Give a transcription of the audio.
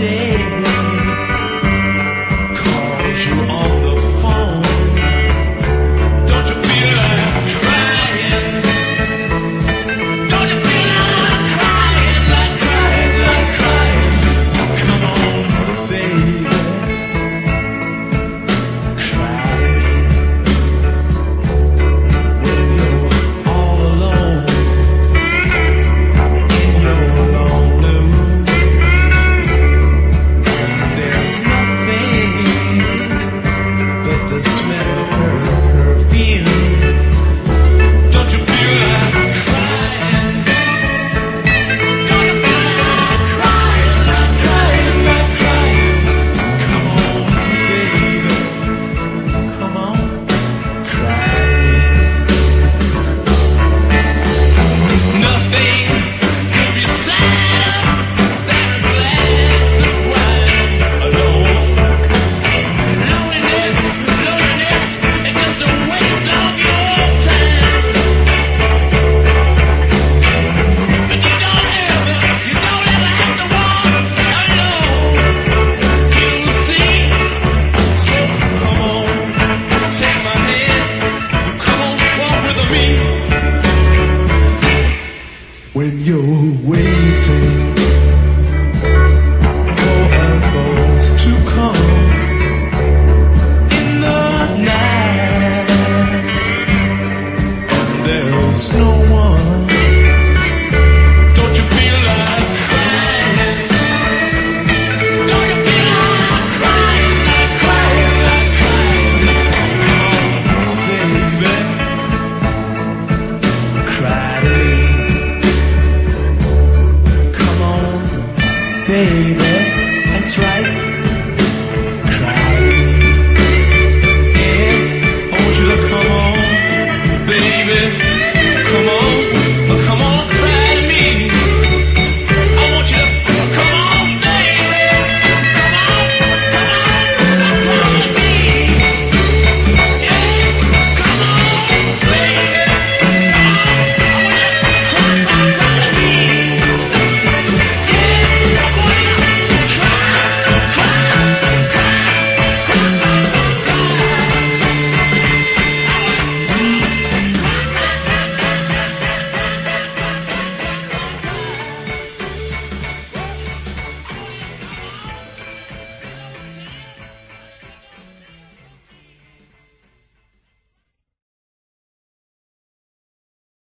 somebody calls you on the phone, don't you feel like crying? Don't you feel like crying, like crying, like crying? Come on, baby, cry me when you're all alone in your lonely room. There's nothing but the smell of her perfume. Don't you feel like crying? Don't you feel like crying, like crying, like crying? Come on, baby, come on, cry me. Nothing could be sadder than a glass of wine alone. Loneliness, loneliness, it's just a waste of your time. But you don't ever have to walk alone. You'll see. So come on, take my hand. Come on, walk with me. When you're waiting for others to come in the night, there's no one. Don't you feel like crying? Don't you feel like crying, like crying, like crying? Come on, baby, cry to me. Come on, baby, that's right.